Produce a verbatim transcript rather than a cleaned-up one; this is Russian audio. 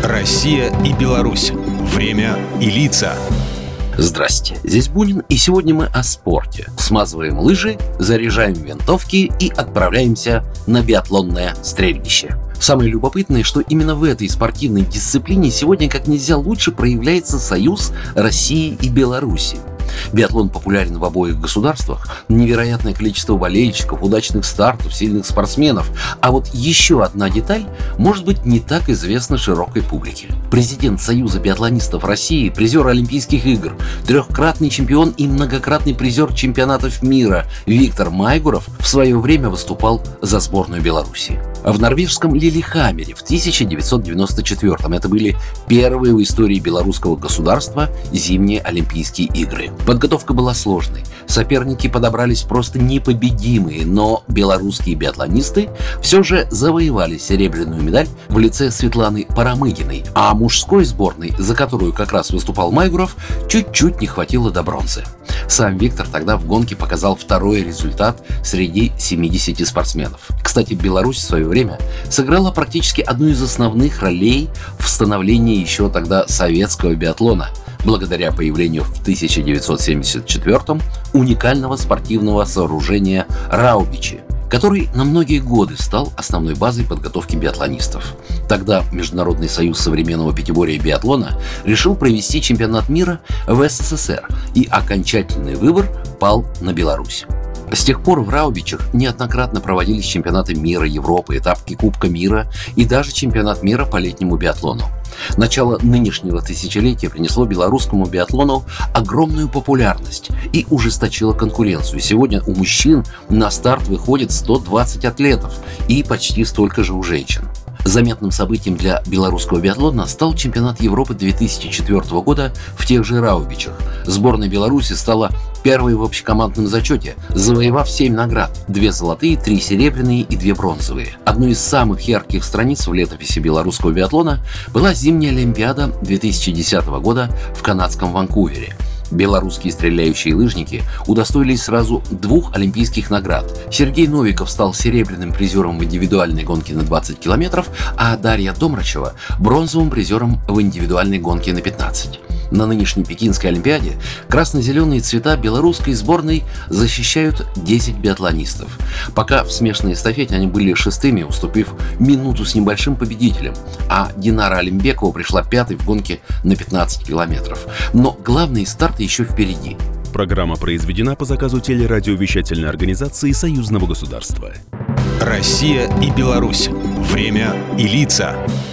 Россия и Беларусь. Время и лица. Здрасте, здесь Бунин, и сегодня мы о спорте. Смазываем лыжи, заряжаем винтовки и отправляемся на биатлонное стрельбище. Самое любопытное, что именно в этой спортивной дисциплине сегодня как нельзя лучше проявляется союз России и Беларуси. Биатлон популярен в обоих государствах, невероятное количество болельщиков, удачных стартов, сильных спортсменов. А вот еще одна деталь может быть не так известна широкой публике. Президент Союза биатлонистов России, призер Олимпийских игр, трехкратный чемпион и многократный призер чемпионатов мира Виктор Майгуров в свое время выступал за сборную Беларуси. В норвежском Лилихаммере в тысяча девятьсот девяносто четвёртом это были первые в истории белорусского государства зимние Олимпийские игры. Подготовка была сложной, соперники подобрались просто непобедимые, но белорусские биатлонисты все же завоевали серебряную медаль в лице Светланы Парамыгиной, а мужской сборной, за которую как раз выступал Майгуров, чуть-чуть не хватило до бронзы. Сам Виктор тогда в гонке показал второй результат среди семидесяти спортсменов. Кстати, Беларусь в свое время сыграла практически одну из основных ролей в становлении еще тогда советского биатлона, благодаря появлению в тысяча девятьсот семьдесят четвёртом уникального спортивного сооружения Раубичи, который на многие годы стал основной базой подготовки биатлонистов. Тогда Международный союз современного пятиборья и биатлона решил провести чемпионат мира в СССР, и окончательный выбор пал на Беларусь. С тех пор в Раубичах неоднократно проводились чемпионаты мира, Европы, этапы Кубка мира и даже чемпионат мира по летнему биатлону. Начало нынешнего тысячелетия принесло белорусскому биатлону огромную популярность и ужесточило конкуренцию. Сегодня у мужчин на старт выходит сто двадцать атлетов и почти столько же у женщин. Заметным событием для белорусского биатлона стал чемпионат Европы две тысячи четвёртого года в тех же Раубичах. Сборная Беларуси стала первой в общекомандном зачете, завоевав семь наград: две золотые, три серебряные и две бронзовые. Одной из самых ярких страниц в летописи белорусского биатлона была зимняя Олимпиада две тысячи десятого года в канадском Ванкувере. Белорусские стреляющие лыжники удостоились сразу двух олимпийских наград. Сергей Новиков стал серебряным призером в индивидуальной гонке на двадцать километров, а Дарья Домрачева – бронзовым призером в индивидуальной гонке на пятнадцать. На нынешней Пекинской Олимпиаде красно-зеленые цвета белорусской сборной защищают десять биатлонистов. Пока в смешанной эстафете они были шестыми, уступив минуту с небольшим победителем, а Динара Алимбекова пришла пятой в гонке на пятнадцать километров. Но главные старты еще впереди. Программа произведена по заказу телерадиовещательной организации Союзного государства. Россия и Беларусь. Время и лица.